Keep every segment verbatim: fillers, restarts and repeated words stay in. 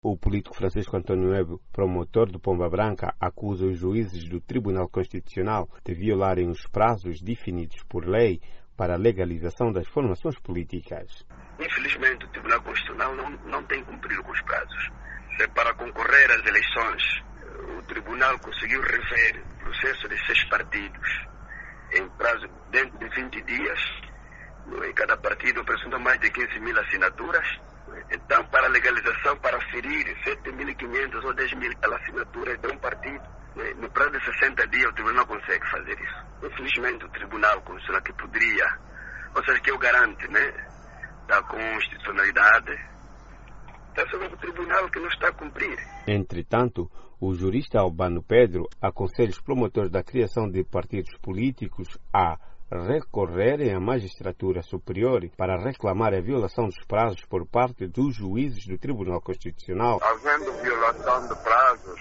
O político Francisco Antônio Neves, promotor do Pomba Branca, acusa os juízes do Tribunal Constitucional de violarem os prazos definidos por lei para a legalização das formações políticas. Infelizmente, o Tribunal Constitucional não, não tem cumprido com os prazos. Se para concorrer às eleições, o Tribunal conseguiu rever o processo de seis partidos em prazo dentro de vinte dias, em cada partido apresenta mais de quinze mil assinaturas. Então, para a legalização, para ferir sete mil e quinhentas ou dez mil assinaturas de um partido, no prazo de sessenta dias o Tribunal consegue fazer isso. Infelizmente, o Tribunal Constitucional que poderia, ou seja, que o garante, né, da constitucionalidade, está sobre o Tribunal que não está a cumprir. Entretanto, o jurista Albano Pedro aconselha os promotores da criação de partidos políticos a recorrerem à magistratura superior para reclamar a violação dos prazos por parte dos juízes do Tribunal Constitucional. Havendo violação de prazos,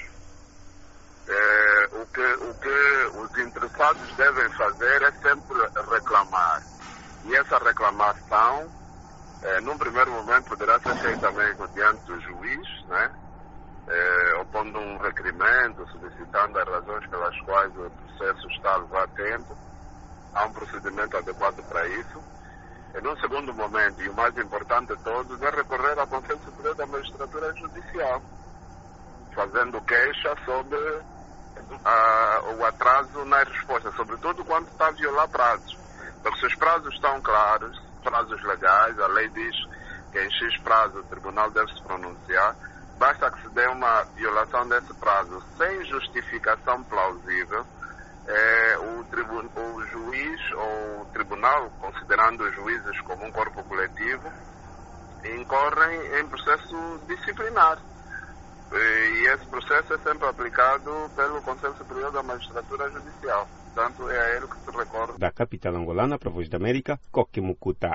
é, o, que, o que os interessados devem fazer é sempre reclamar. E essa reclamação, é, num primeiro momento, poderá ser feita mesmo diante do juiz, né? É, opondo um requerimento, solicitando as razões pelas quais o processo está a levar tempo. Há um procedimento adequado para isso. E num segundo momento, e o mais importante de todos, é recorrer ao Conselho Superior da Magistratura Judicial, fazendo queixa sobre ah, o atraso na resposta, sobretudo quando está a violar prazos. Porque se os prazos estão claros, prazos legais, a lei diz que em X prazo o tribunal deve se pronunciar, basta que se dê uma violação desse prazo sem justificação plausível, é, o, tribu, o juiz ou o tribunal, considerando os juízes como um corpo coletivo, incorrem em processo disciplinar. E esse processo é sempre aplicado pelo Conselho Superior da Magistratura Judicial. Portanto, é a ele que se recorre. Da capital angolana para a Voz da América, Coque Mucuta.